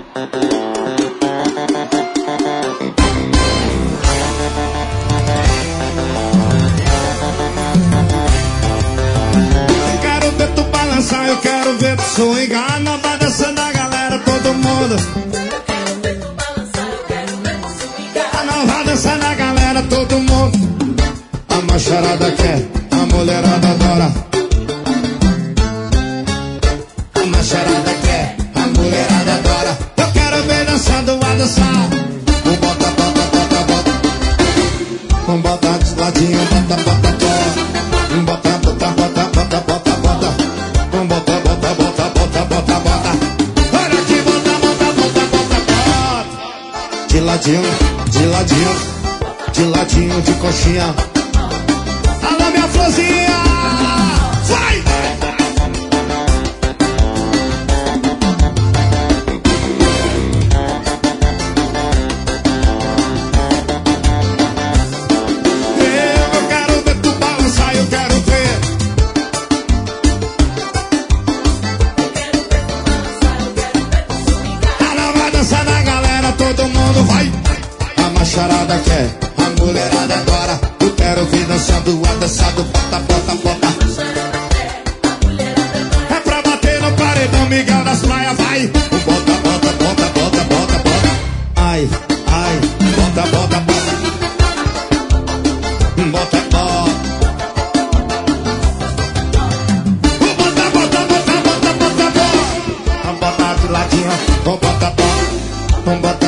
Quero ver tu balançar, eu quero ver tu swingar. Não vai dançando a galera, todo mundo. Não vai dançando a galera, todo mundo. A macharada quer, a mulherada adora. A macharada quer, a mulherada adora. Eu quero ver dançando a dançar. Bota, bota, bota, bota. Bota de ladinho, bota, bota, bota. Bota, bota, bota, bota, bota, bota. Bota, bota, bota, bota, bota, bota. Olha aqui, bota, bota, bota, bota, bota. De ladinho, de ladinho, de ladinho, de coxinha. Alô, minha florzinha! Vai! Eu quero ver tu balançar, eu quero ver. Ela vai dançar na galera, todo mundo vai. A macharada quer, a mulherada adora. Eu quero ver dançando, a dançado, bota, bota, bota. É pra bater no paredão, Miguel das praias, vai. Bota, bota, bota, bota, bota, bota. Ai, ai, bota, bota, bota. Bota, bota. Bota, bota, bota, bota, bota, bota. Vamos botar de ladinho, vamos botar, bota. Vamos botar.